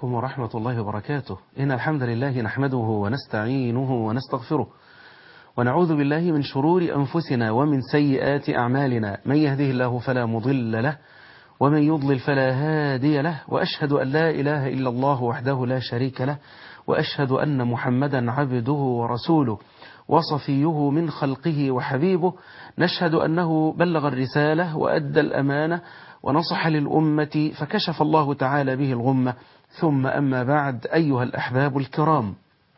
عليكم ورحمة الله وبركاته. إن الحمد لله نحمده ونستعينه ونستغفره ونعوذ بالله من شرور أنفسنا ومن سيئات أعمالنا، من يهده الله فلا مضل له ومن يضلل فلا هادي له، وأشهد أن لا إله إلا الله وحده لا شريك له، وأشهد أن محمدا عبده ورسوله وصفيه من خلقه وحبيبه. نشهد أنه بلغ الرسالة وأدى الأمانة ونصح للأمة فكشف الله تعالى به الغمة، ثم أما بعد، أيها الأحباب الكرام،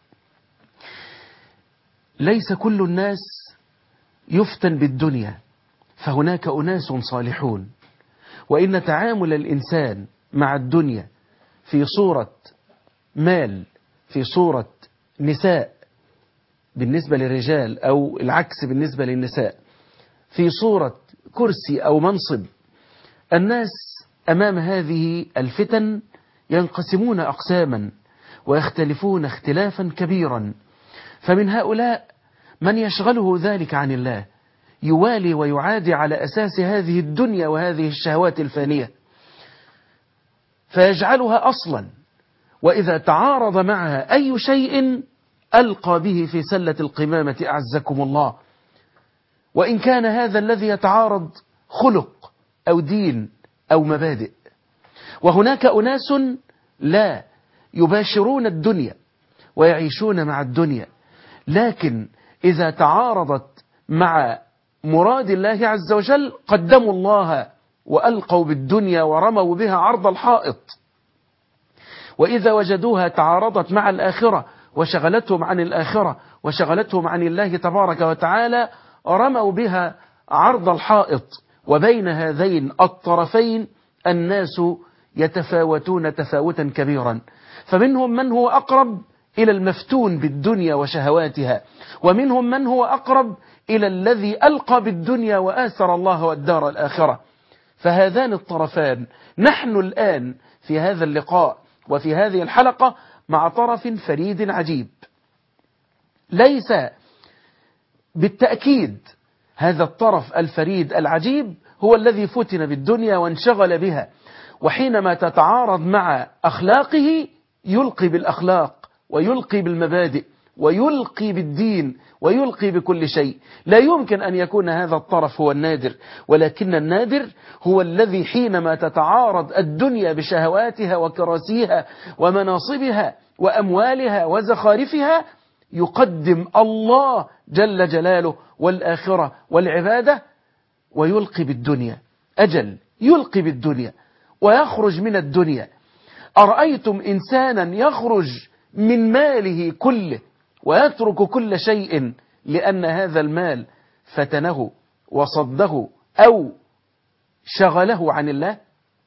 ليس كل الناس يفتن بالدنيا، فهناك أناس صالحون، وإن تعامل الإنسان مع الدنيا في صورة مال، في صورة نساء بالنسبة للرجال، أو العكس بالنسبة للنساء، في صورة كرسي أو منصب، الناس أمام هذه الفتن ينقسمون أقساما ويختلفون اختلافا كبيرا. فمن هؤلاء من يشغله ذلك عن الله، يوالي ويعادي على أساس هذه الدنيا وهذه الشهوات الفانية، فيجعلها أصلا، وإذا تعارض معها أي شيء ألقى به في سلة القمامة أعزكم الله، وإن كان هذا الذي يتعارض خلق أو دين أو مبادئ. وهناك أناس لا يباشرون الدنيا ويعيشون مع الدنيا، لكن إذا تعارضت مع مراد الله عز وجل قدموا الله وألقوا بالدنيا ورموا بها عرض الحائط، وإذا وجدوها تعارضت مع الآخرة وشغلتهم عن الآخرة وشغلتهم عن الله تبارك وتعالى رموا بها عرض الحائط. وبين هذين الطرفين الناس يتفاوتون تفاوتا كبيرا، فمنهم من هو أقرب إلى المفتون بالدنيا وشهواتها، ومنهم من هو أقرب إلى الذي ألقى بالدنيا وآثر الله والدار الآخرة. فهذان الطرفان نحن الآن في هذا اللقاء وفي هذه الحلقة مع طرف فريد عجيب. ليس بالتأكيد هذا الطرف الفريد العجيب هو الذي فتن بالدنيا وانشغل بها، وحينما تتعارض مع أخلاقه يلقي بالأخلاق ويلقي بالمبادئ ويلقي بالدين ويلقي بكل شيء. لا يمكن أن يكون هذا الطرف هو النادر، ولكن النادر هو الذي حينما تتعارض الدنيا بشهواتها وكراسيها ومناصبها وأموالها وزخارفها يقدم الله جل جلاله والآخرة والعبادة ويلقي بالدنيا. أجل يلقي بالدنيا ويخرج من الدنيا. أرأيتم إنسانا يخرج من ماله كله ويترك كل شيء لأن هذا المال فتنه وصده أو شغله عن الله؟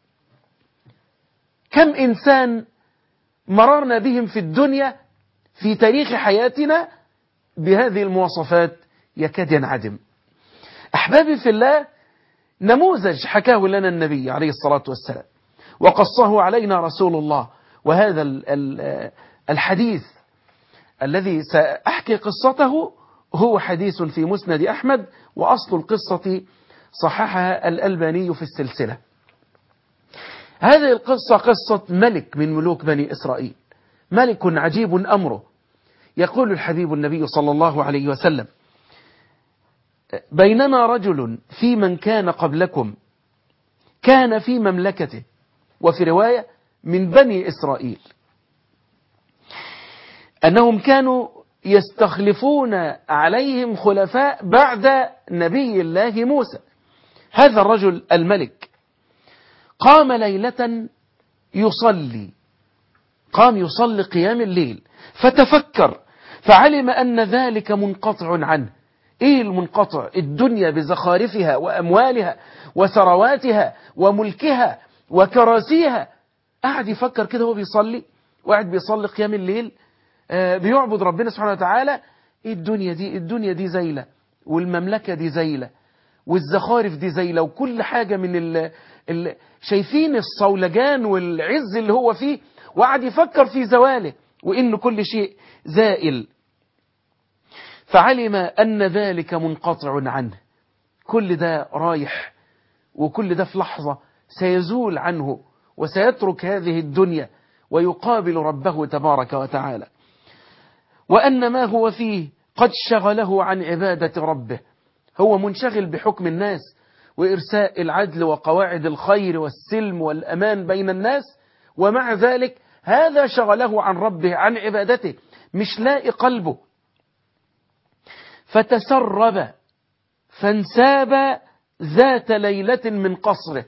كم إنسان مررنا بهم في الدنيا في تاريخ حياتنا بهذه المواصفات يكاد ينعدم. أحبابي في الله، نموذج حكاه لنا النبي عليه الصلاة والسلام وقصه علينا رسول الله، وهذا الحديث الذي سأحكي قصته هو حديث في مسند أحمد، وأصل القصة صححها الألباني في السلسلة. هذه القصة قصة ملك من ملوك بني إسرائيل، ملك عجيب أمره. يقول الحبيب النبي صلى الله عليه وسلم: بينما رجل في من كان قبلكم كان في مملكته، وفي رواية من بني إسرائيل، أنهم كانوا يستخلفون عليهم خلفاء بعد نبي الله موسى. هذا الرجل الملك قام ليلة يصلي، قام يصلي قيام الليل، فتفكر فعلم أن ذلك منقطع عنه. إيه المنقطع؟ الدنيا بزخارفها وأموالها وثرواتها وملكها وكراسيها. قاعد يفكر كده وهو بيصلي، وقاعد بيصلي قيام الليل، بيعبد ربنا سبحانه وتعالى. الدنيا دي زيلة، والمملكة دي زيلة، والزخارف دي زيلة، وكل حاجة من شايفين الصولجان والعز اللي هو فيه، وقعد يفكر في زواله وإن كل شيء زائل. فعلم أن ذلك منقطع عنه، كل ده رايح، وكل ده في لحظة سيزول عنه، وسيترك هذه الدنيا ويقابل ربه تبارك وتعالى، وأن ما هو فيه قد شغله عن عبادة ربه. هو منشغل بحكم الناس وإرساء العدل وقواعد الخير والسلم والأمان بين الناس، ومع ذلك هذا شغله عن ربه عن عبادته، مش لاقي قلبه. فتسرب فانساب ذات ليلة من قصره.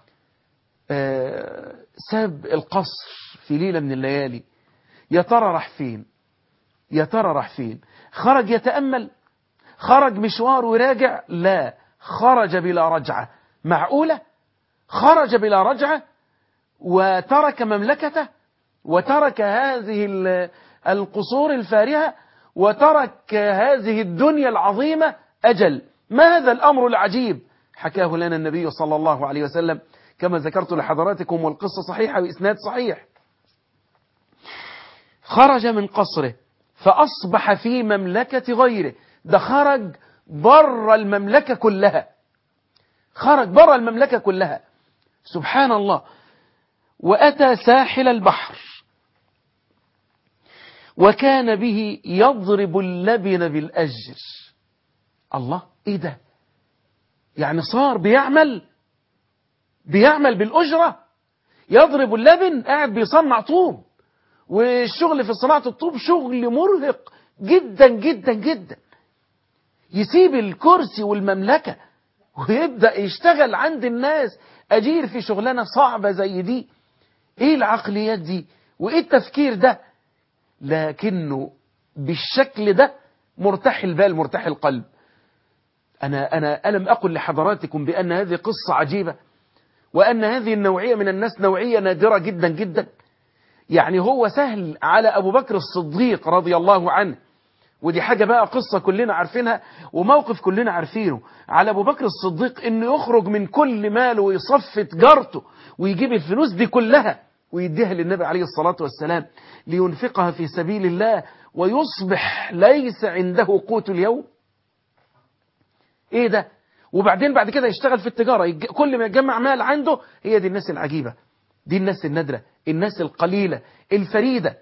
ساب القصر في ليلة من الليالي، يا ترى راح فين؟ يا ترى راح فين؟ خرج يتأمل؟ خرج مشوار وراجع؟ لا، خرج بلا رجعة. معقولة؟ خرج بلا رجعة وترك مملكته وترك هذه القصور الفارهة وترك هذه الدنيا العظيمة؟ أجل، ما هذا الأمر العجيب؟ حكاه لنا النبي صلى الله عليه وسلم كما ذكرت لحضراتكم، والقصة صحيحة بإسناد صحيح. خرج من قصره فأصبح في مملكة غيره. ده خرج بر المملكة كلها، خرج بر المملكة كلها، سبحان الله. وأتى ساحل البحر وكان به يضرب اللبن بالأجر. الله، إيه ده؟ يعني صار بيعمل بالأجرة، يضرب اللبن، قاعد بيصنع طوب، والشغل في صناعة الطوب شغل مرهق جدا جدا جدا. يسيب الكرسي والمملكة ويبدأ يشتغل عند الناس أجير في شغلانة صعبة زي دي. إيه العقليات دي وإيه التفكير ده؟ لكنه بالشكل ده مرتاح البال مرتاح القلب. أنا ألم أقل لحضراتكم بأن هذه قصة عجيبة، وأن هذه النوعية من الناس نوعية نادرة جدا جدا. يعني هو سهل على أبو بكر الصديق رضي الله عنه، ودي حاجة بقى قصة كلنا عارفينها وموقف كلنا عارفينه، على أبو بكر الصديق إنه يخرج من كل ماله ويصفي تجارته ويجيب الفلوس دي كلها ويديها للنبي عليه الصلاة والسلام لينفقها في سبيل الله، ويصبح ليس عنده قوت اليوم. إيه ده؟ وبعدين بعد كده يشتغل في التجارة، كل ما يجمع مال عنده. هي دي الناس العجيبة، دي الناس النادرة، الناس القليلة الفريدة.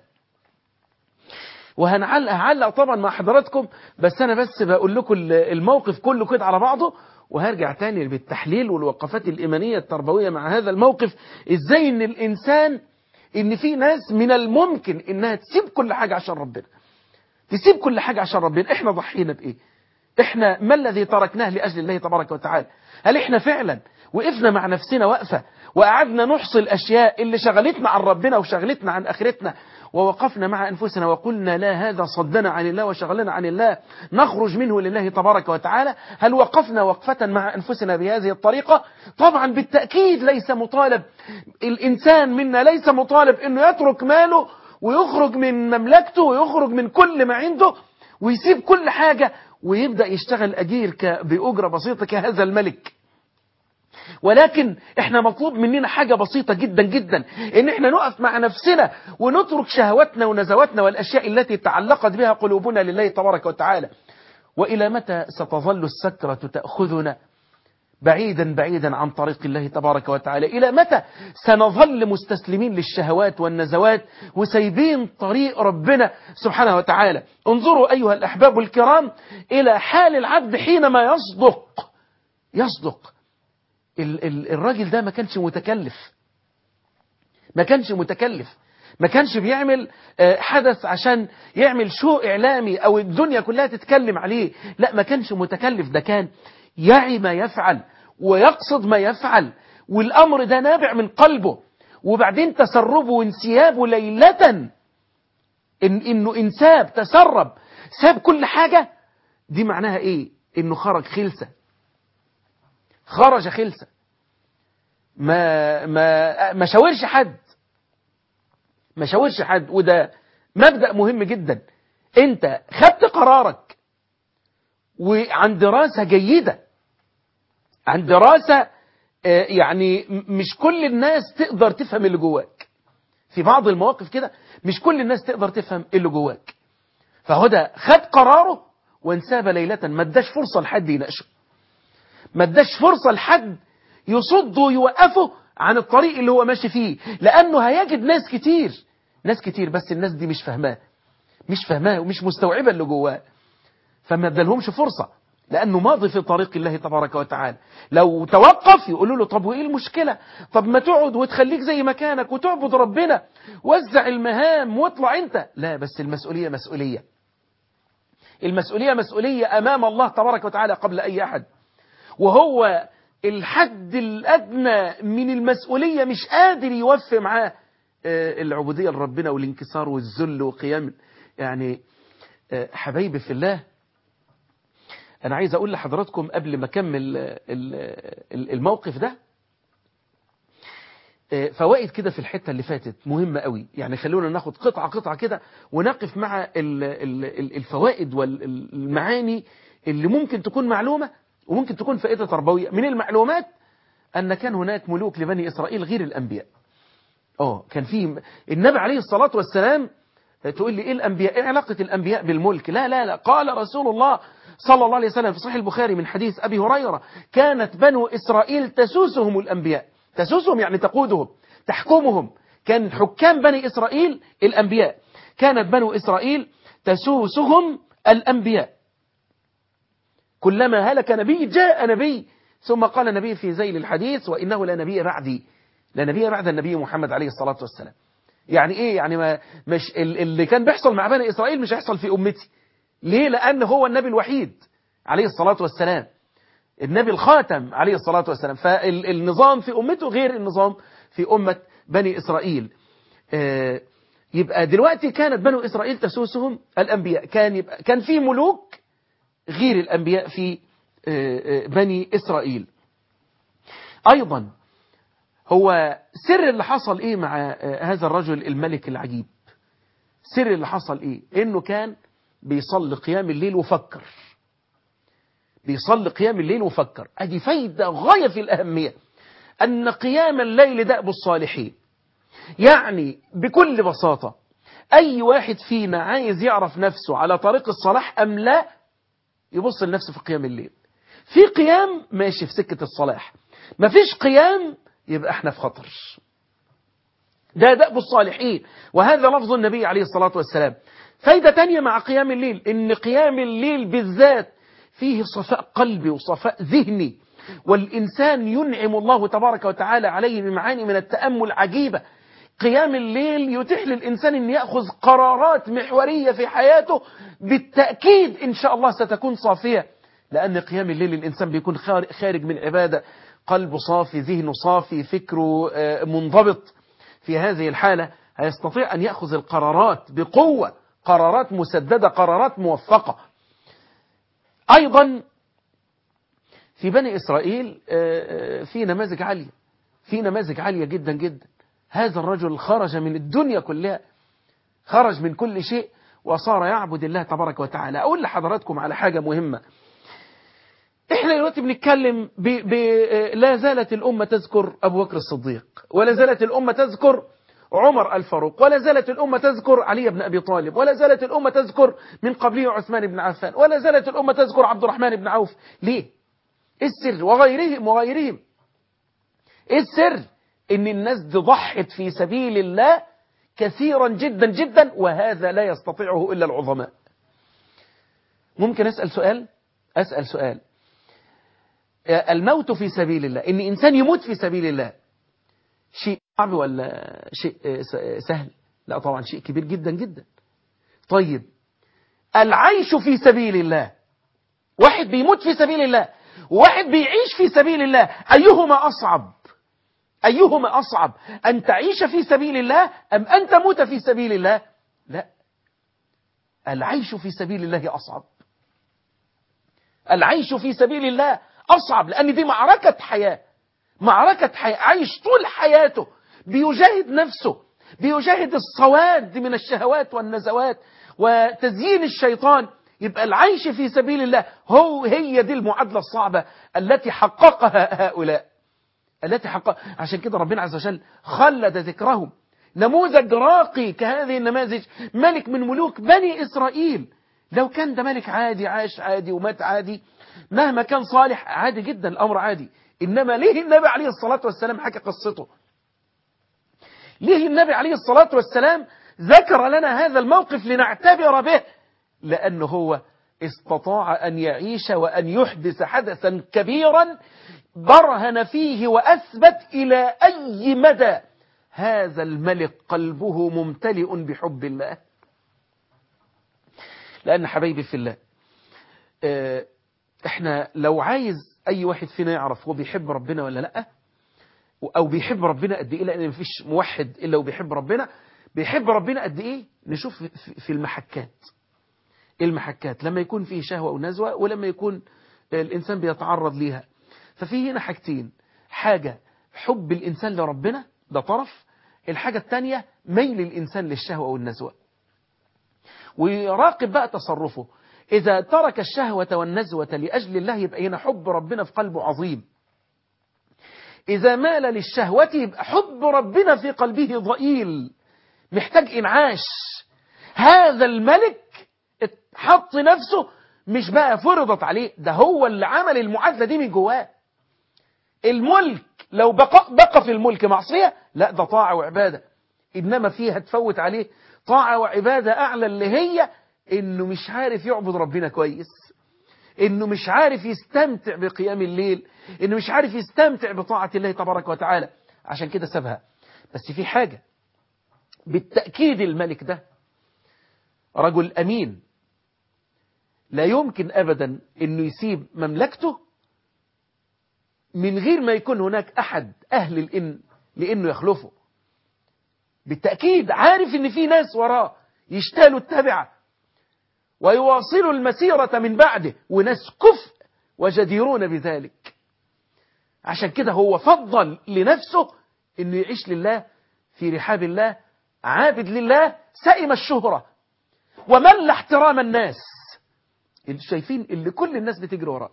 وهنعلق طبعا مع حضراتكم، بس أنا بس بقول لكم الموقف كله كده على بعضه، وهرجع تاني بالتحليل والوقفات الإيمانية التربوية مع هذا الموقف. إزاي إن الإنسان، إن في ناس من الممكن إنها تسيب كل حاجة عشان ربنا، تسيب كل حاجة عشان ربنا. إحنا ضحينا بإيه؟ إحنا ما الذي تركناه لأجل الله تبارك وتعالى؟ هل إحنا فعلا وقفنا مع نفسنا وقفة وقعدنا نحصي الأشياء اللي شغلتنا عن ربنا وشغلتنا عن آخرتنا، ووقفنا مع أنفسنا وقلنا لا، هذا صدنا عن الله وشغلنا عن الله، نخرج منه لله تبارك وتعالى؟ هل وقفنا وقفة مع أنفسنا بهذه الطريقة؟ طبعا بالتأكيد ليس مطالب الإنسان منا، ليس مطالب أنه يترك ماله ويخرج من مملكته ويخرج من كل ما عنده ويسيب كل حاجة ويبدأ يشتغل أجير بأجرة بسيطة كهذا الملك. ولكن احنا مطلوب مننا حاجة بسيطة جدا جدا، ان احنا نقف مع نفسنا ونترك شهواتنا ونزواتنا والاشياء التي تعلقت بها قلوبنا لله تبارك وتعالى. وإلى متى ستظل السكرة تأخذنا بعيدا بعيدا عن طريق الله تبارك وتعالى؟ إلى متى سنظل مستسلمين للشهوات والنزوات وسيبين طريق ربنا سبحانه وتعالى؟ انظروا أيها الأحباب الكرام إلى حال العبد حينما يصدق. الراجل ده ما كانش متكلف، ما كانش بيعمل حدث عشان يعمل شو إعلامي أو الدنيا كلها تتكلم عليه، لا، ما كانش متكلف، ده كان يعي ما يفعل ويقصد ما يفعل، والأمر ده نابع من قلبه. وبعدين تسربه وانسيابه ليلة، إنه انساب تسرب ساب كل حاجة، دي معناها إيه؟ إنه خرج خلسة، ما شاورش حد. وده مبدأ مهم جدا. انت خدت قرارك وعن دراسة جيدة، عن دراسة يعني مش كل الناس تقدر تفهم اللي جواك. في بعض المواقف كده مش كل الناس تقدر تفهم اللي جواك. فهو ده خد قراره وانساب ليلة، ما اداش فرصة لحد يناقشه، ما اداش فرصة لحد يصده ويوقفه عن الطريق اللي هو ماشي فيه، لأنه هيجد ناس كتير ناس كتير، بس الناس دي مش فاهماه ومش مستوعبة اللي جواه، فما ادالهمش فرصة، لأنه ماضي في طريق الله تبارك وتعالى. لو توقف يقولوا له طب وإيه المشكلة؟ طب ما تقعد وتخليك زي مكانك وتعبد ربنا، وزع المهام واطلع أنت. لا، بس المسؤولية مسؤولية أمام الله تبارك وتعالى قبل أي أحد، وهو الحد الأدنى من المسؤولية مش قادر يوفي معاه العبودية لربنا والانكسار والذل وقيام. يعني حبايبي في الله، أنا عايز أقول لحضراتكم قبل ما أكمل الموقف ده فوائد كده في الحتة اللي فاتت مهمة قوي. يعني خلونا ناخد قطعة كده ونقف مع الفوائد والمعاني اللي ممكن تكون معلومة وممكن تكون فائدة تربوية. من المعلومات أن كان هناك ملوك لبني إسرائيل غير الأنبياء. كان فيه النبي عليه الصلاة والسلام. تقول لي إيه الأنبياء؟ إيه علاقة الأنبياء بالملك؟ لا، قال رسول الله صلى الله عليه وسلم في صحيح البخاري من حديث أبي هريرة: كانت بنو إسرائيل تسوسهم الأنبياء. تسوسهم يعني تقودهم، تحكمهم. كان حكام بني إسرائيل الأنبياء. كانت بنو إسرائيل تسوسهم الأنبياء. كلما هلك نبي جاء نبي، ثم قال النبي في ذيل الحديث: وإنه لا نبي بعدي، لا نبي بعد النبي محمد عليه الصلاة والسلام. يعني إيه؟ يعني مش اللي كان بيحصل مع بني إسرائيل مش هيحصل في أمتي. ليه؟ لأن هو النبي الوحيد عليه الصلاة والسلام، النبي الخاتم عليه الصلاة والسلام. فالنظام في أمته غير النظام في أمة بني إسرائيل. يبقى دلوقتي كانت بنو إسرائيل تسوسهم الأنبياء. كان في ملوك غير الأنبياء في بني إسرائيل. أيضا هو سر اللي حصل إيه مع هذا الرجل الملك العجيب؟ سر اللي حصل إيه؟ إنه كان بيصلي قيام الليل وفكر. بيصلي قيام الليل وفكر. أدي فايدة غاية في الأهمية، أن قيام الليل دأب الصالحين. يعني بكل بساطة أي واحد فينا عايز يعرف نفسه على طريق الصلاح أم لا، يبص لنفسه في قيام الليل. في قيام ماشي في سكة الصلاح، ما فيش قيام يبقى احنا في خطر. ده دأب الصالحين، وهذا لفظ النبي عليه الصلاة والسلام. فايدة تانية مع قيام الليل، إن قيام الليل بالذات فيه صفاء قلبي وصفاء ذهني، والإنسان ينعم الله تبارك وتعالى عليه بمعاني من التأمل عجيبة. قيام الليل يتيح للإنسان أن يأخذ قرارات محورية في حياته بالتأكيد إن شاء الله ستكون صافية، لأن قيام الليل الإنسان بيكون خارج من عبادة، قلبه صافي، ذهنه صافي، فكره منضبط. في هذه الحالة هيستطيع أن يأخذ القرارات بقوة، قرارات مسددة، قرارات موفقة. أيضا في بني إسرائيل في نماذج عالية جدا جدا. هذا الرجل خرج من الدنيا كلها، خرج من كل شيء وصار يعبد الله تبارك وتعالى. أقول لحضراتكم على حاجة مهمة. إحنا دلوقتي بنتكلم لا زالت الأمة تذكر أبو بكر الصديق، ولا زالت الأمة تذكر عمر الفاروق، ولا زالت الأمة تذكر علي بن أبي طالب، ولا زالت الأمة تذكر من قبله عثمان بن عفان، ولا زالت الأمة تذكر عبد الرحمن بن عوف. ليه؟ إيه السر؟ وغيرهم. إيه السر؟ إن الناس دي ضحت في سبيل الله كثيرا جدا جدا، وهذا لا يستطيعه إلا العظماء. ممكن أسأل سؤال. الموت في سبيل الله، إن إنسان يموت في سبيل الله، شيء صعب ولا شيء سهل؟ لا طبعا شيء كبير جدا جدا. طيب العيش في سبيل الله، واحد بيموت في سبيل الله وواحد بيعيش في سبيل الله، أيهما أصعب؟ أن تعيش في سبيل الله أم أن تموت في سبيل الله؟ لا، العيش في سبيل الله أصعب. العيش في سبيل الله أصعب، لأن دي معركة حياة. عايش طول حياته بيجاهد نفسه، بيجاهد الصواد من الشهوات والنزوات وتزيين الشيطان. يبقى العيش في سبيل الله هي دي المعادلة الصعبة التي حققها هؤلاء، عشان كده ربنا عز وجل خلد ذكرهم. نموذج راقي كهذه النماذج، ملك من ملوك بني إسرائيل. لو كان ده ملك عادي، عاش عادي ومات عادي، مهما كان صالح عادي جدا، الأمر عادي. إنما ليه النبي عليه الصلاة والسلام حكى قصته؟ ليه النبي عليه الصلاة والسلام ذكر لنا هذا الموقف لنعتبر به، لأنه هو استطاع أن يعيش وأن يحدث حدثا كبيرا برهن فيه وأثبت إلى أي مدى هذا الملك قلبه ممتلئ بحب الله. لأن حبايبي في الله، احنا لو عايز أي واحد فينا يعرف هو بيحب ربنا ولا لأ، أو بيحب ربنا قد إيه، لأن مفيش موحد إلا وبيحب ربنا، بيحب ربنا قد إيه نشوف في المحكات لما يكون فيه شهوة ونزوة، ولما يكون الإنسان بيتعرض ليها. ففي هنا حاجتين: حاجة حب الإنسان لربنا، ده طرف، الحاجة الثانية ميل الإنسان للشهوة والنزوة. ويراقب بقى تصرفه، إذا ترك الشهوة والنزوة لأجل الله يبقى هنا حب ربنا في قلبه عظيم. إذا مال للشهوة يبقى حب ربنا في قلبه ضئيل، محتاج إنعاش. هذا الملك حط نفسه، مش بقى فرضت عليه، ده هو اللي عمل المعادلة دي من جواه. الملك لو بقى في الملك معصية، لا ده طاعة وعبادة، إنما فيها تفوت عليه طاعة وعبادة أعلى، اللي هي إنه مش عارف يعبد ربنا كويس، إنه مش عارف يستمتع بقيام الليل، إنه مش عارف يستمتع بطاعة الله تبارك وتعالى، عشان كده سابها. بس في حاجة بالتأكيد، الملك ده رجل أمين، لا يمكن أبدا إنه يسيب مملكته من غير ما يكون هناك أحد أهل لإنه يخلفه. بالتأكيد عارف إن في ناس وراه يشتالوا التبعة ويواصلوا المسيرة من بعده، وناس كفء وجديرون بذلك. عشان كده هو فضل لنفسه إنه يعيش لله في رحاب الله، عابد لله، سئم الشهرة ومل احترام الناس. اللي شايفين اللي كل الناس بتجري وراه.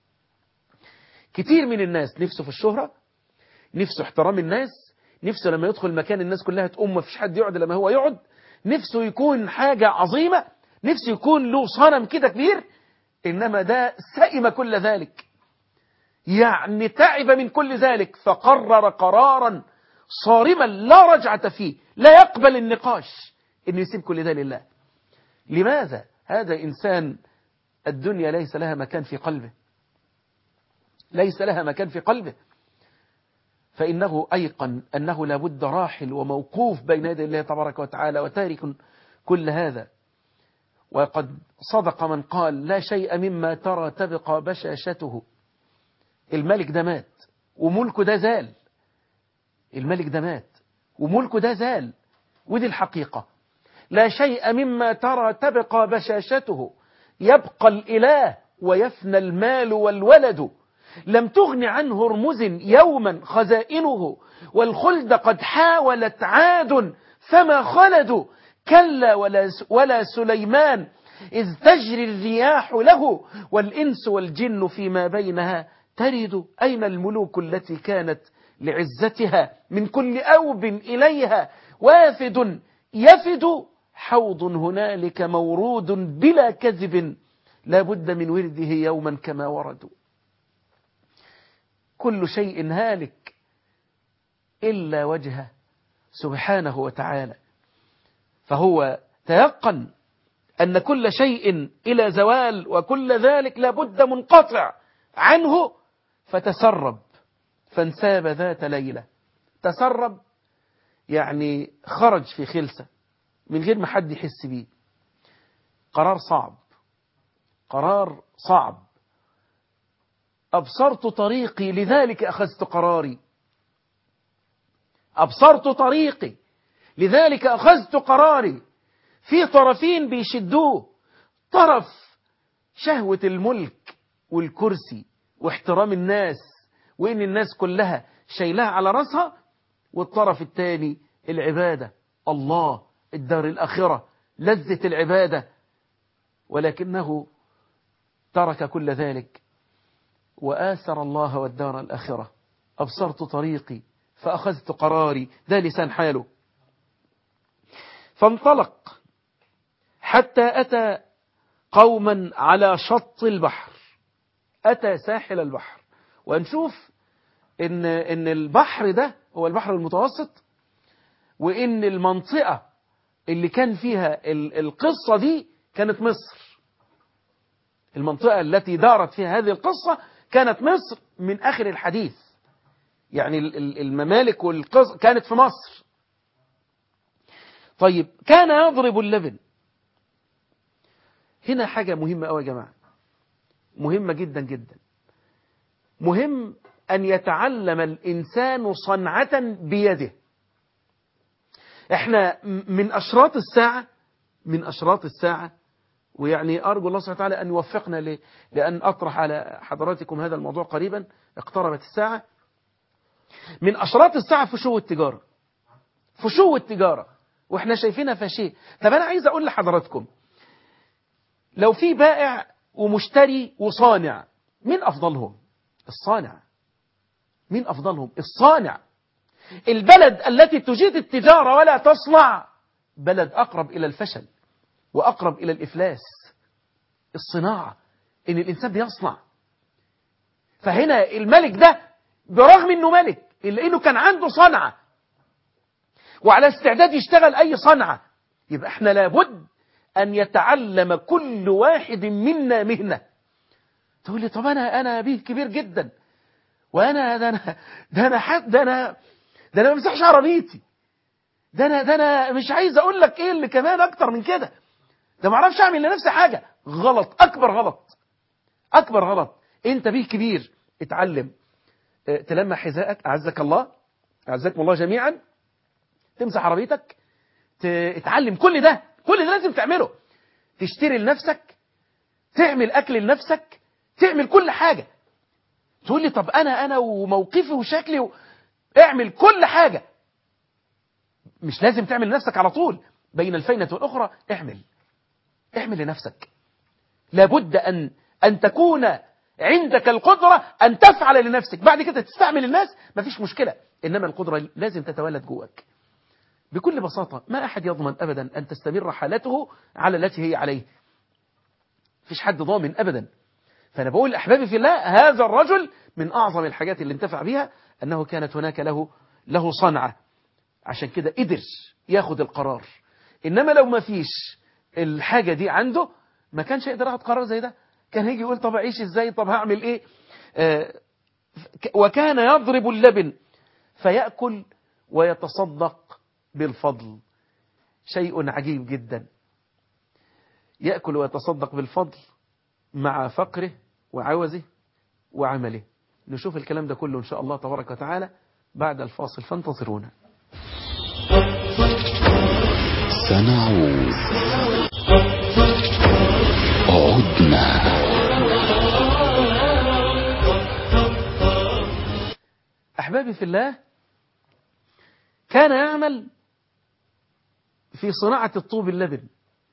كتير من الناس نفسه في الشهرة، نفسه احترام الناس، نفسه لما يدخل مكان الناس كلها تقوم مفيش حد يقعد لما هو يقعد، نفسه يكون حاجة عظيمة، نفسه يكون له صنم كده كبير. إنما ده سئم كل ذلك، يعني تعب من كل ذلك، فقرر قرارا صارما لا رجعة فيه، لا يقبل النقاش، إنه يسيب كل ده لله. لماذا؟ هذا إنسان الدنيا ليس لها مكان في قلبه، ليس لها مكان في قلبه، فإنه أيقن أنه لابد راحل وموقوف بين يدي الله تبارك وتعالى وتارك كل هذا. وقد صدق من قال: لا شيء مما ترى تبقى بشاشته. الملك ده مات وملكه ده زال، الملك ده مات وملكه ده زال، ودي الحقيقة. لا شيء مما ترى تبقى بشاشته، يبقى الإله ويفنى المال والولد. لم تغن عنه هرمز يوما خزائنه، والخلد قد حاولت عاد فما خلدوا. كلا ولا سليمان إذ تجري الرياح له، والإنس والجن فيما بينها ترد. أين الملوك التي كانت لعزتها من كل أوب إليها وافد يفد. حوض هنالك مورود بلا كذب، لا بد من ورده يوما كما وردوا. كل شيء هالك إلا وجهه سبحانه وتعالى. فهو تيقن أن كل شيء إلى زوال، وكل ذلك لابد منقطع عنه، فتسرب فانساب ذات ليلة. تسرب يعني خرج في خلسة من غير ما حد يحس بيه. قرار صعب، قرار صعب. أبصرت طريقي لذلك أخذت قراري، أبصرت طريقي لذلك أخذت قراري. في طرفين بيشدوه، طرف شهوة الملك والكرسي واحترام الناس، وإن الناس كلها شايلها على رأسها، والطرف الثاني العبادة، الله، الدار الآخرة، لذة العبادة. ولكنه ترك كل ذلك وآثر الله والدار الآخرة. أبصرت طريقي فأخذت قراري، ده لسان حاله. فانطلق حتى أتى قوما على شط البحر، أتى ساحل البحر. ونشوف إن البحر ده هو البحر المتوسط، وإن المنطقة اللي كان فيها القصة دي كانت مصر. المنطقة التي دارت فيها هذه القصة كانت مصر من آخر الحديث، يعني الممالك والقصة كانت في مصر. طيب كان يضرب اللبن. هنا حاجة مهمة أوي يا جماعة، مهمة جدا جدا. مهم أن يتعلم الإنسان صنعة بيده. احنا من أشراط الساعة ويعني أرجو الله سبحانه وتعالى أن يوفقنا لأن أطرح على حضراتكم هذا الموضوع قريبا. اقتربت الساعة. من أشراط الساعة فشو التجارة وإحنا شايفينها فشيء. طب أنا عايز أقول لحضراتكم، لو في بائع ومشتري وصانع، مين أفضلهم؟ الصانع. مين أفضلهم؟ الصانع. البلد التي تجيد التجارة ولا تصنع بلد أقرب إلى الفشل وأقرب إلى الإفلاس. الصناعة، إن الإنسان بيصنع. فهنا الملك ده برغم إنه ملك إلا إنه كان عنده صنعة وعلى استعداد يشتغل أي صنعة. يبقى إحنا لابد أن يتعلم كل واحد منا مهنة. تقول لي طب أنا بيه كبير جدا، وأنا ده أنا ما بمسحش عربيتي، ده أنا مش عايز أقول لك إيه اللي كمان أكتر من كده، ده ما أعرفش أعمل لنفسي حاجة. غلط، أكبر غلط، أكبر غلط. أنت بيه كبير، اتعلم. تلمع حذائك، أعزك الله، أعزكم الله جميعا، تمسح عربيتك، اتعلم. كل ده لازم تعمله. تشتري لنفسك، تعمل أكل لنفسك، تعمل كل حاجة. تقول لي طب أنا وموقفي وشكلي اعمل كل حاجة. مش لازم تعمل لنفسك على طول، بين الفينة والأخرى اعمل لنفسك. لابد أن تكون عندك القدرة أن تفعل لنفسك. بعد كده تستعمل الناس مفيش مشكلة، إنما القدرة لازم تتولد جواك. بكل بساطة ما أحد يضمن أبدا أن تستمر حالته على التي هي عليه. مفيش حد ضامن أبدا. فأنا بقول أحبابي في الله، هذا الرجل من أعظم الحاجات اللي انتفع بها أنه كانت هناك له صنعة، عشان كده قدر ياخد القرار. إنما لو ما فيش الحاجة دي عنده ما كانش يقدر ياخد قرار زي ده. كان هيجي يقول طب أعيش إزاي، طب هعمل إيه. وكان يضرب اللبن فيأكل ويتصدق بالفضل. شيء عجيب جدا، يأكل ويتصدق بالفضل مع فقره وعوزه وعمله. نشوف الكلام ده كله إن شاء الله تبارك وتعالى بعد الفاصل، فانتظرونا. سنعود. عدنا. أحبابي في الله، كان يعمل في صناعة الطوب اللبن،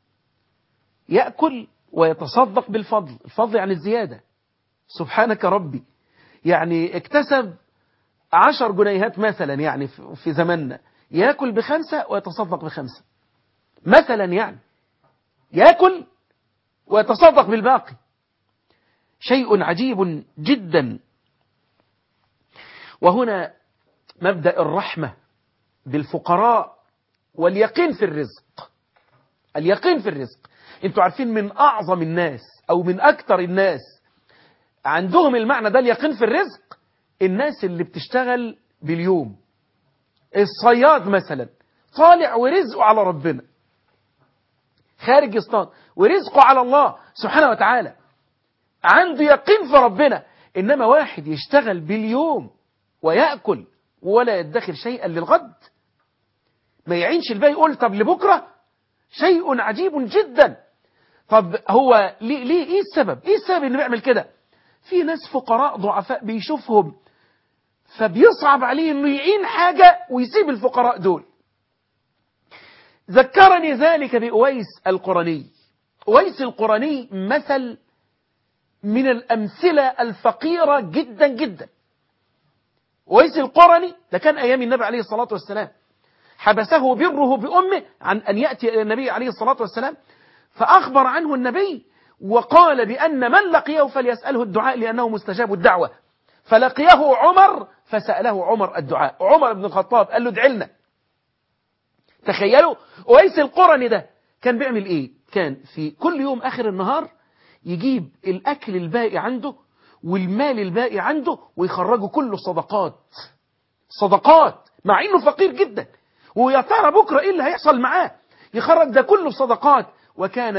يأكل ويتصدق بالفضل. الفضل يعني الزيادة. سبحانك ربي، يعني اكتسب 10 جنيهات مثلا، يعني في زماننا يأكل ب5 ويتصدق ب5 مثلا، يعني يأكل ويتصدق بالباقي. شيء عجيب جدا. وهنا مبدأ الرحمة بالفقراء واليقين في الرزق. اليقين في الرزق. انتوا عارفين من أعظم الناس أو من أكثر الناس عندهم المعنى ده، اليقين في الرزق، الناس اللي بتشتغل باليوم. الصياد مثلا طالع ورزقه على ربنا، خارج يصطاد ورزقه على الله سبحانه وتعالى، عنده يقين في ربنا. إنما واحد يشتغل باليوم ويأكل ولا يدخر شيئا للغد، ما يعينش الباقي، يقول طب لبكرة. شيء عجيب جدا. طب هو ليه ايه السبب؟ ايه السبب انه بيعمل كده؟ في ناس فقراء ضعفاء بيشوفهم فبيصعب عليه انه يعين حاجة ويسيب الفقراء دول. ذكرني ذلك بأويس القرني. أويس القرني مثل من الأمثلة الفقيرة جدا جدا. أويس القرني ده كان أيام النبي عليه الصلاة والسلام، حبسه بره بأمه عن أن يأتي إلى النبي عليه الصلاة والسلام، فأخبر عنه النبي وقال بأن من لقيه فليسأله الدعاء لأنه مستجاب الدعوة. فلقيه عمر فسأله عمر الدعاء. عمر بن الخطاب قال له ادعي لنا. تخيلوا أويس القرني ده كان بيعمل إيه؟ كان في كل يوم آخر النهار يجيب الأكل الباقي عنده والمال الباقي عنده ويخرجه كله صدقات مع إنه فقير جدا، ويا ترى بكرة إيه اللي هيحصل معاه، يخرج ده كله صدقات. وكان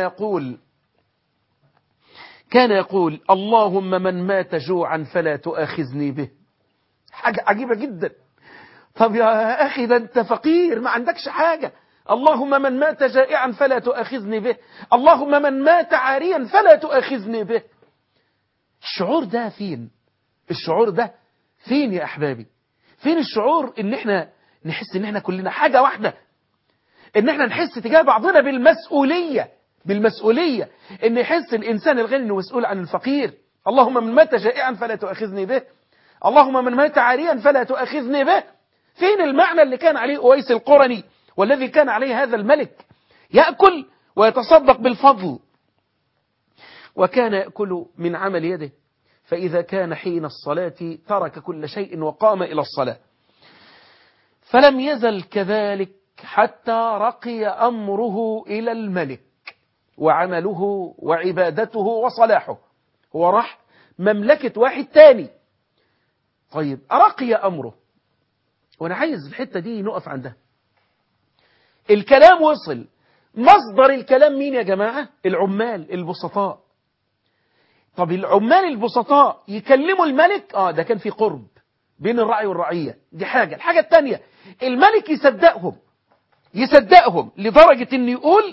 يقول اللهم من مات جوعا فلا تؤاخذني به. حاجة عجيبة جدا. طب يا أخي ده أنت فقير ما عندكش حاجة، اللهم من مات جائعا فلا تؤاخذني به، اللهم من مات عاريا فلا تؤاخذني به. الشعور ده فين؟ الشعور ده فين يا أحبابي؟ فين الشعور إن إحنا نحس إن إحنا كلنا حاجة واحدة، إن إحنا نحس تجاه بعضنا بالمسؤولية، إن يحس الإنسان الغني إنه مسؤول عن الفقير. اللهم من مات جائعا فلا تؤاخذني به، اللهم من مات عاريا فلا تؤاخذني به. فين المعنى اللي كان عليه أويس القرني والذي كان عليه هذا الملك؟ يأكل ويتصدق بالفضل، وكان يأكل من عمل يده، فإذا كان حين الصلاة ترك كل شيء وقام إلى الصلاة. فلم يزل كذلك حتى رقي أمره إلى الملك، وعمله وعبادته وصلاحه. هو راح مملكة واحد تاني. طيب رقي أمره، وأنا عايز الحتة دي نقف عندها. الكلام وصل، مصدر الكلام مين يا جماعة؟ العمال البسطاء. طب العمال البسطاء يكلموا الملك؟ ده كان في قرب بين الرعي والرعية. دي حاجة. الحاجة التانية الملك يصدقهم لدرجة انه يقول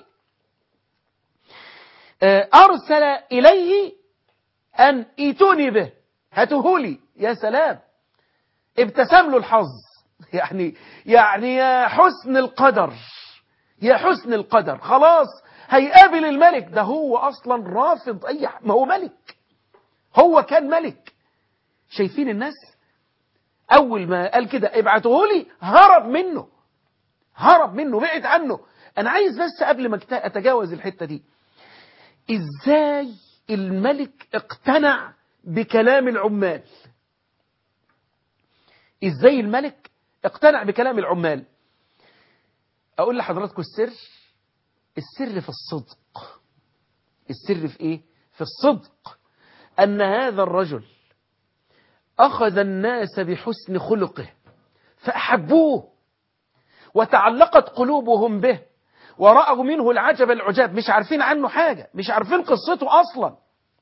أرسل إليه أن ائتوني به، هاتوهولي. يا سلام، ابتسم له الحظ. يعني يا حسن القدر، يا حسن القدر، خلاص هيقابل الملك. ده هو أصلا رافض ما هو ملك، هو كان ملك. شايفين الناس أول ما قال كده ابعتوهولي هرب منه، بعد عنه. أنا عايز بس قبل ما أتجاوز الحتة دي، إزاي الملك اقتنع بكلام العمال؟ إزاي الملك اقتنع بكلام العمال؟ أقول لحضراتكم السر في الصدق. السر في إيه؟ في الصدق. أن هذا الرجل أخذ الناس بحسن خلقه فأحبوه، وتعلقت قلوبهم به، ورأوا منه العجب العجاب. مش عارفين عنه حاجة، مش عارفين قصته أصلا.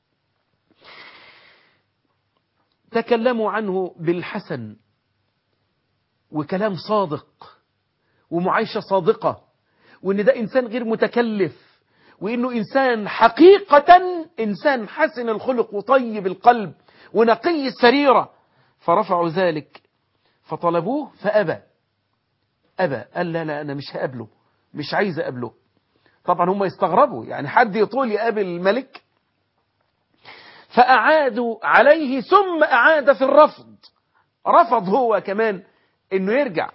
تكلموا عنه بالحسن، وكلام صادق، ومعايشة صادقة، وإن ده إنسان غير متكلف، وإنه إنسان حقيقة إنسان حسن الخلق وطيب القلب ونقي السريرة. فرفعوا ذلك فطلبوه فأبى. قال لا أنا مش هقابله، مش عايز أقابله. طبعا هم يستغربوا، يعني حد يطول يقابل الملك؟ فأعادوا عليه، ثم أعاد في الرفض، رفض هو كمان إنه يرجع.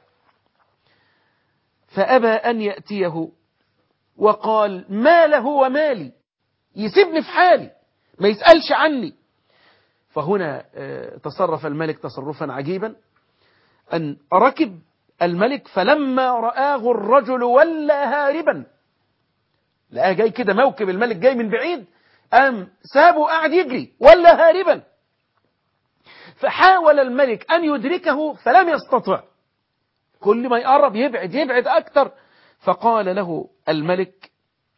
فأبى أن يأتيه، وقال ما له ومالي، يسيبني في حالي، ما يسألش عني. فهنا تصرف الملك تصرفا عجيبا، أن ركب الملك، فلما رآه الرجل ولى هاربا، لقاه جاي كده موكب الملك جاي من بعيد، قام سابه قاعد يجري ولى هاربا. فحاول الملك أن يدركه فلم يستطع، كل ما يقرب يبعد أكثر. فقال له الملك،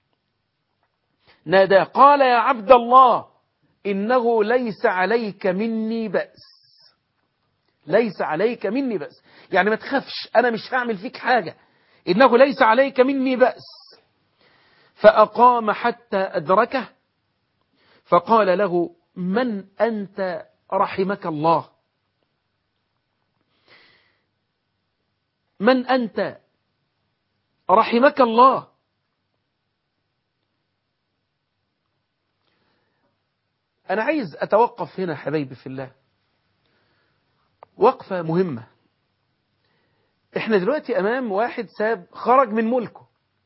نادى قال يا عبد الله إنه ليس عليك مني بأس، ليس عليك مني بأس، يعني ما تخافش، أنا مش هعمل فيك حاجة، إنه ليس عليك مني بأس. فأقام حتى أدركه، فقال له من أنت رحمك الله؟ من أنت رحمك الله؟ أنا عايز أتوقف هنا حبايبي في الله وقفة مهمة. إحنا دلوقتي أمام واحد خرج من ملكه.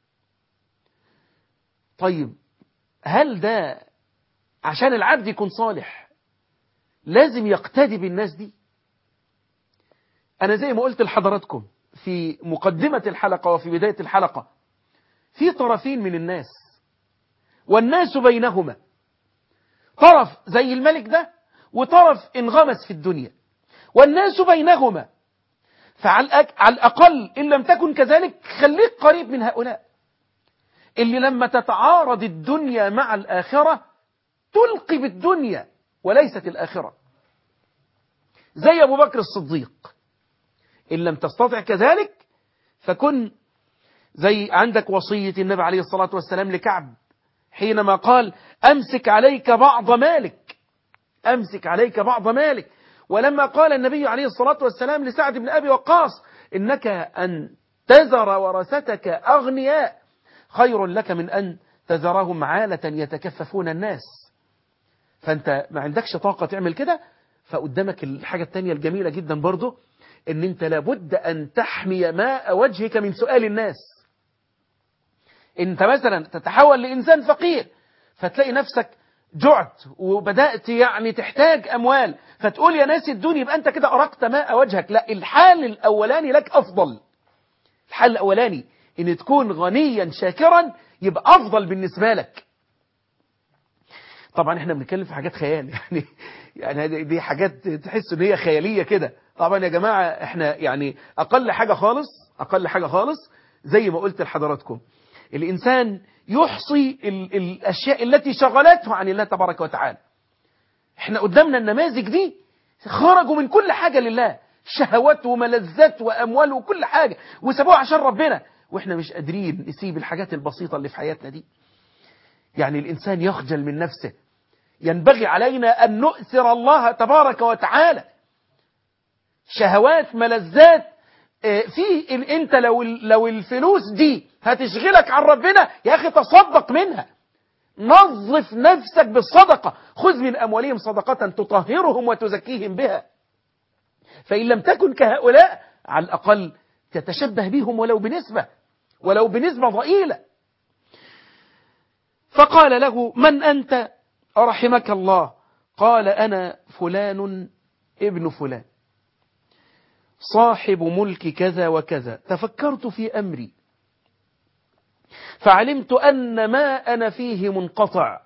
طيب هل ده عشان العبد يكون صالح لازم يقتدي بالناس دي؟ أنا زي ما قلت لحضراتكم في مقدمة الحلقة وفي بداية الحلقة، في طرفين من الناس والناس بينهما، طرف زي الملك ده وطرف انغمس في الدنيا، والناس بينهما. فعلى الأقل إن لم تكن كذلك خليك قريب من هؤلاء اللي لما تتعارض الدنيا مع الآخرة تلقي بالدنيا وليست الآخرة، زي أبو بكر الصديق. إن لم تستطع كذلك فكن زي عندك وصية النبي عليه الصلاة والسلام لكعب حينما قال أمسك عليك بعض مالك، أمسك عليك بعض مالك. ولما قال النبي عليه الصلاة والسلام لسعد بن أبي وقاص إنك أن تذر ورثتك أغنياء خير لك من أن تذرهم عالة يتكففون الناس. فأنت ما عندكش طاقة تعمل كده، فقدامك الحاجة التانية الجميلة جدا برضو، إن أنت لابد أن تحمي ماء وجهك من سؤال الناس. أنت مثلا تتحول لإنسان فقير فتلاقي نفسك جعت وبدأت يعني تحتاج أموال، فتقول يا ناس ادوني، يبقى أنت كده أرقت ماء وجهك. لا، الحال الأولاني لك أفضل. الحال الأولاني إن تكون غنيا شاكرا يبقى أفضل بالنسبة لك. طبعا احنا بنتكلم في حاجات خيال، يعني دي حاجات تحس ان هي خيالية كده. طبعا يا جماعة احنا يعني أقل حاجة خالص زي ما قلت لحضراتكم، الإنسان يحصي الأشياء التي شغلته عن الله تبارك وتعالى. احنا قدامنا النماذج دي خرجوا من كل حاجة لله، شهوات وملذات وأموال وكل حاجة، وسابوها عشان ربنا، واحنا مش قادرين نسيب الحاجات البسيطة اللي في حياتنا دي. يعني الإنسان يخجل من نفسه. ينبغي علينا أن نؤثر الله تبارك وتعالى. شهوات ملذات في انت لو الفلوس دي هتشغلك عن ربنا يا أخي تصدق منها، نظف نفسك بالصدقة، خذ من أموالهم صدقة تطهرهم وتزكيهم بها. فإن لم تكن كهؤلاء على الأقل تتشبه بهم ولو بنسبة ضئيلة. فقال له من أنت رحمك الله؟ قال أنا فلان ابن فلان صاحب ملك كذا وكذا، تفكرت في أمري فعلمت أن ما أنا فيه منقطع.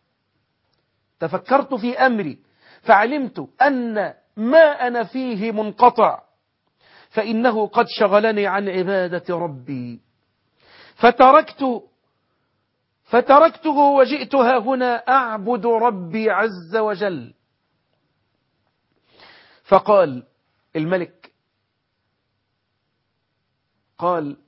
تفكرت في أمري فعلمت أن ما أنا فيه منقطع، فإنه قد شغلني عن عبادة ربي فتركته وجئت ها هنا أعبد ربي عز وجل. فقال الملك قال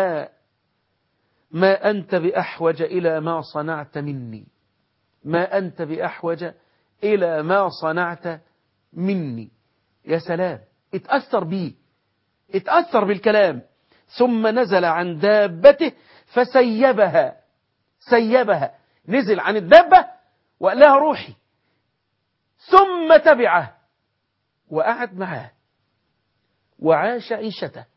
ما أنت بأحوج إلى ما صنعت مني، ما أنت بأحوج إلى ما صنعت مني. يا سلام، اتأثر بيه، اتأثر بالكلام. ثم نزل عن دابته فسيبها، نزل عن الدابة وقال لها روحي، ثم تبعه وقعد معاه وعاش عيشته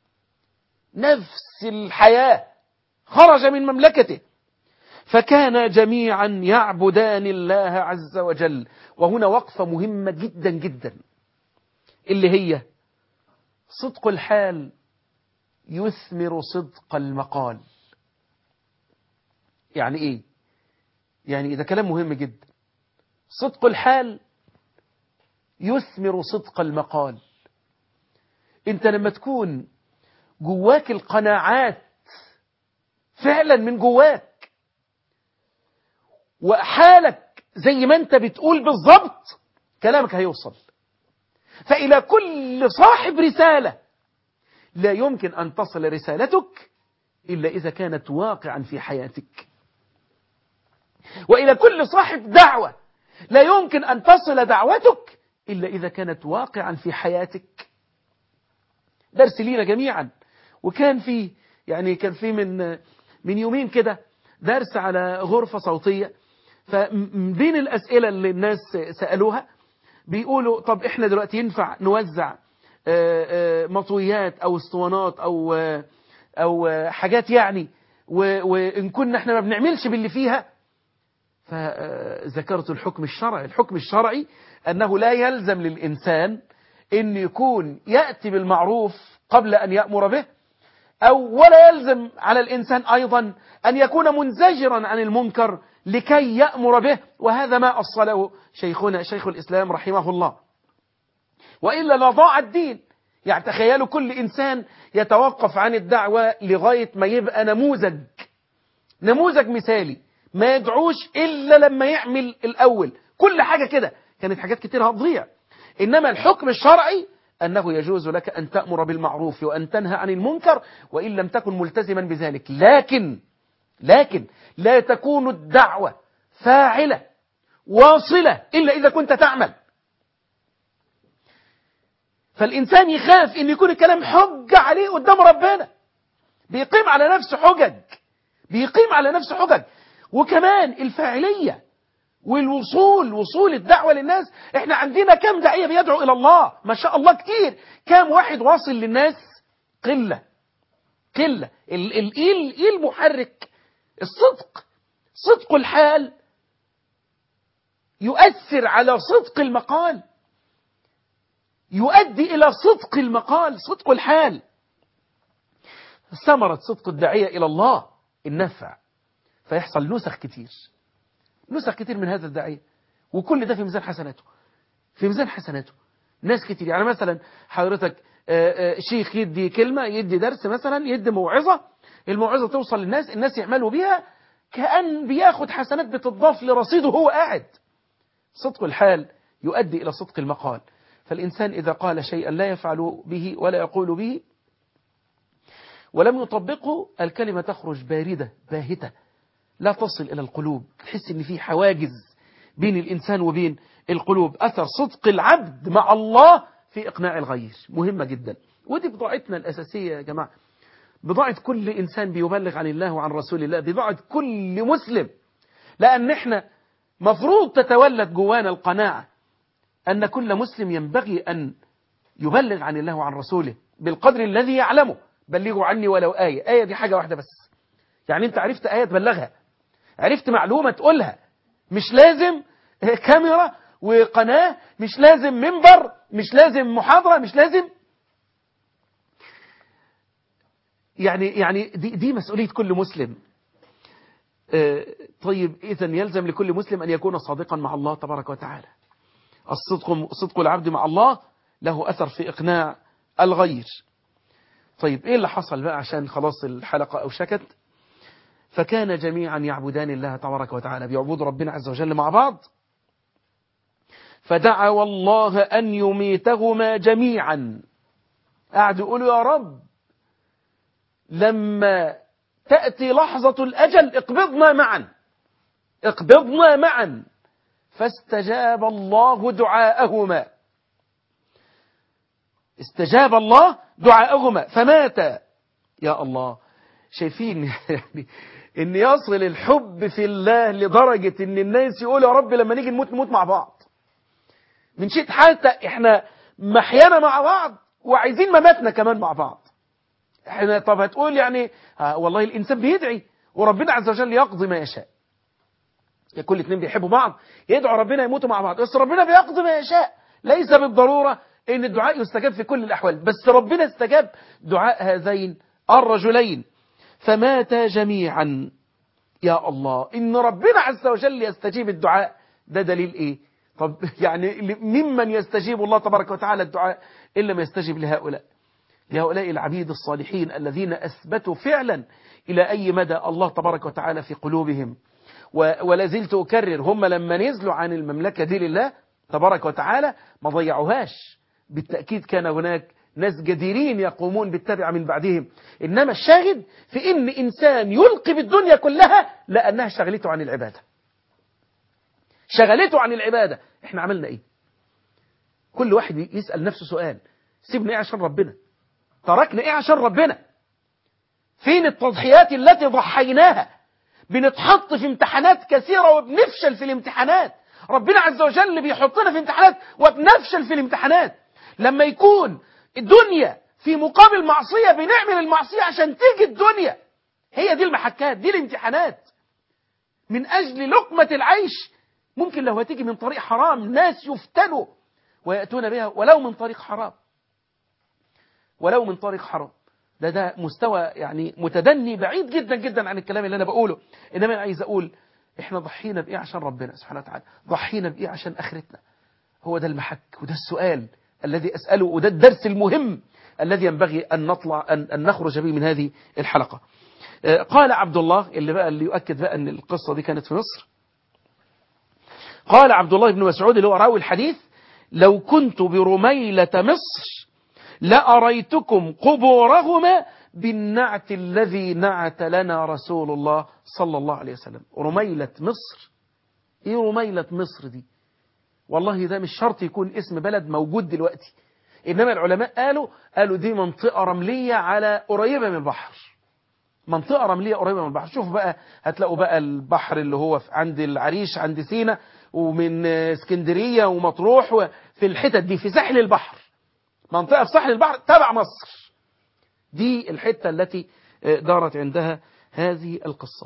نفس الحياة، خرج من مملكته، فكان جميعا يعبدان الله عز وجل. وهنا وقفة مهمة جدا جدا، اللي هي صدق الحال يثمر صدق المقال. يعني ايه؟ يعني ده كلام مهم جدا. صدق الحال يثمر صدق المقال. انت لما تكون جواك القناعات فعلا من جواك وحالك زي ما انت بتقول بالضبط، كلامك هيوصل. فإلى كل صاحب رسالة لا يمكن أن تصل رسالتك إلا إذا كانت واقعا في حياتك، وإلى كل صاحب دعوة لا يمكن أن تصل دعوتك إلا إذا كانت واقعا في حياتك. درس لينا جميعا. وكان في كان في من يومين كده درس على غرفة صوتية، فبين الأسئلة اللي الناس سألوها بيقولوا طب إحنا دلوقتي ينفع نوزع مطويات أو اسطوانات أو حاجات يعني، وإن كنا إحنا ما بنعملش باللي فيها؟ فذكرت الحكم الشرعي أنه لا يلزم للإنسان أن يكون يأتي بالمعروف قبل أن يأمر به، ولا يلزم على الإنسان أيضا أن يكون منزجرا عن المنكر لكي يأمر به، وهذا ما أصله شيخنا شيخ الإسلام رحمه الله، وإلا لضاع الدين. يعني تخيلوا كل إنسان يتوقف عن الدعوة لغاية ما يبقى نموذج مثالي، ما يدعوش إلا لما يعمل الأول. كل حاجة كده كانت حاجات كتير هتضيع. إنما الحكم الشرعي أنه يجوز لك أن تأمر بالمعروف وأن تنهى عن المنكر وإن لم تكن ملتزما بذلك، لكن لا تكون الدعوة فاعلة واصلة إلا إذا كنت تعمل. فالإنسان يخاف إن يكون الكلام حجة عليه قدام ربنا، بيقيم على نفسه حجج. وكمان الفاعلية وصول الدعوة للناس. احنا عندنا كم داعية بيدعو إلى الله؟ ما شاء الله كتير. كم واحد واصل للناس؟ قلة. ايه المحرك؟ صدق الحال يؤثر على صدق المقال، يؤدي إلى صدق المقال، صدق الحال. ثمرة صدق الداعية إلى الله النفع، فيحصل نسخ كتير من هذا الداعية، وكل ده في ميزان حسناته ناس كتير. يعني مثلا حضرتك شيخ يدي كلمة، يدي درس مثلا، يدي موعظة، الموعظة توصل للناس، الناس يعملوا بيها كأن بياخد حسنات بتضاف لرصيده هو قاعد. صدق الحال يؤدي إلى صدق المقال. فالإنسان إذا قال شيئا لا يفعل به ولا يقول به ولم يطبقه، الكلمة تخرج باردة باهتة لا تصل إلى القلوب، تحس إن في حواجز بين الإنسان وبين القلوب. أثر صدق العبد مع الله في إقناع الغير مهمة جدا، ودي بضاعتنا الأساسية يا جماعة، بضاعة كل إنسان بيبلغ عن الله وعن رسول الله، بضاعة كل مسلم. لأن احنا مفروض تتولد جوانا القناعة أن كل مسلم ينبغي أن يبلغ عن الله وعن رسوله بالقدر الذي يعلمه. بلغوا عني ولو آية دي حاجة واحدة بس. يعني أنت عرفت آية تبلغها، عرفت معلومة تقولها، مش لازم كاميرا وقناة، مش لازم منبر، مش لازم محاضرة، مش لازم. يعني دي مسؤولية كل مسلم. طيب إذا يلزم لكل مسلم أن يكون صادقا مع الله تبارك وتعالى. صدق العبد مع الله له أثر في إقناع الغير. طيب إيه اللي حصل بقى عشان خلاص الحلقة أوشكت؟ فكان جميعا يعبدان الله تبارك وتعالى، بيعبدوا ربنا عز وجل مع بعض. فدعوا الله أن يميتهما جميعا، قعدوا يقولوا يا رب لما تأتي لحظة الأجل اقبضنا معا. فاستجاب الله دعاءهما، استجاب الله دعاءهما فماتا. يا الله، شايفين يعني ان يصل الحب في الله لدرجة ان الناس يقولوا يا رب لما نيجي نموت مع بعض. من شيء حتى احنا محيانا مع بعض وعايزين مماتنا كمان مع بعض. احنا طب هتقول يعني والله الانسان بيدعي وربنا عز وجل يقضي ما يشاء. كل اتنين بيحبوا بعض يدعوا ربنا يموتوا مع بعض، بس ربنا بيقضي ما يشاء. ليس بالضرورة ان الدعاء يستجاب في كل الاحوال، بس ربنا استجاب دعاء هذين الرجلين فماتا جميعا. يا الله، ان ربنا عز وجل يستجيب الدعاء ده دليل ايه؟ طب يعني ممن يستجيب الله تبارك وتعالى الدعاء إلا ما يستجيب لهؤلاء العبيد الصالحين الذين أثبتوا فعلا إلى أي مدى الله تبارك وتعالى في قلوبهم. ولا زلت أكرر، هم لما نزلوا عن المملكة دي لله تبارك وتعالى ما ضيعوهاش، بالتأكيد كان هناك ناس جديرين يقومون بالتبع من بعدهم. إنما الشاهد في إن إنسان يلقي بالدنيا كلها لأنها شغلته عن العبادة. احنا عملنا ايه؟ كل واحد يسأل نفسه سؤال، سيبنا ايه عشان ربنا؟ تركنا ايه عشان ربنا؟ فين التضحيات التي ضحيناها؟ بنتحط في امتحانات كثيرة وبنفشل في الامتحانات. ربنا عز وجل بيحطنا في امتحانات وبنفشل في الامتحانات. لما يكون الدنيا في مقابل معصية بنعمل المعصية عشان تيجي الدنيا. هي دي المحكات، دي الامتحانات. من أجل لقمة العيش ممكن لو هتيجي من طريق حرام ناس يفتنوا ويأتون بها ولو من طريق حرام. ولو من طريق حرام. ده مستوى يعني متدني بعيد جدا جدا عن الكلام اللي أنا بقوله. إنما أنا عايز أقول إحنا ضحينا بإيه عشان ربنا سبحانه وتعالى؟ ضحينا بإيه عشان آخرتنا؟ هو ده المحك، وده السؤال الذي أسأله، وده الدرس المهم الذي ينبغي أن نطلع أن نخرج به من هذه الحلقة. قال عبد الله اللي يؤكد بقى أن القصة دي كانت في مصر. قال عبد الله بن مسعود اللي هو راوي الحديث: لو كنت برميلة مصر لأريتكم قبورهما بالنعت الذي نعت لنا رسول الله صلى الله عليه وسلم. رميلة مصر؟ ايه رميلة مصر دي؟ والله ده مش شرط يكون اسم بلد موجود دلوقتي، إنما العلماء قالوا دي منطقة رملية على قريبة من البحر، منطقة رملية قريبة من البحر. شوف بقى، هتلاقوا بقى البحر اللي هو عند العريش عند سينا، ومن اسكندرية ومطروح، وفي الحتت دي في ساحل البحر، منطقة في ساحل البحر تبع مصر، دي الحتة التي دارت عندها هذه القصة.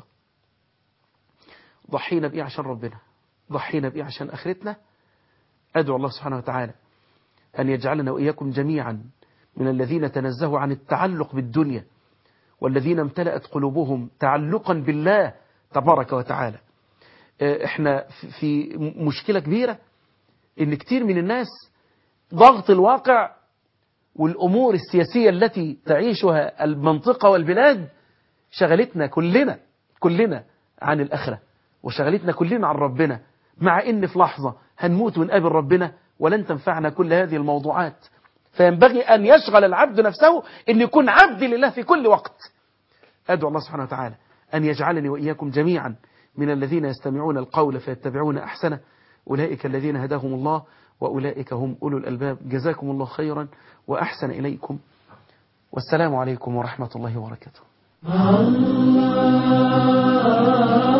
ضحينا بإيه عشان ربنا؟ ضحينا بإيه عشان آخرتنا؟ أدعو الله سبحانه وتعالى أن يجعلنا وإياكم جميعا من الذين تنزهوا عن التعلق بالدنيا، والذين امتلأت قلوبهم تعلقا بالله تبارك وتعالى. احنا في مشكلة كبيرة، ان كتير من الناس ضغط الواقع والأمور السياسية التي تعيشها المنطقة والبلاد شغلتنا كلنا عن الآخرة، وشغلتنا كلنا عن ربنا، مع ان في لحظة هنموت ونقابل ربنا ولن تنفعنا كل هذه الموضوعات. فينبغي أن يشغل العبد نفسه أن يكون عبد لله في كل وقت. أدعو الله سبحانه وتعالى أن يجعلني وإياكم جميعا من الذين يستمعون القول فيتبعون أحسنه، أولئك الذين هداهم الله وأولئك هم أولو الألباب. جزاكم الله خيرا وأحسن إليكم، والسلام عليكم ورحمة الله وبركاته.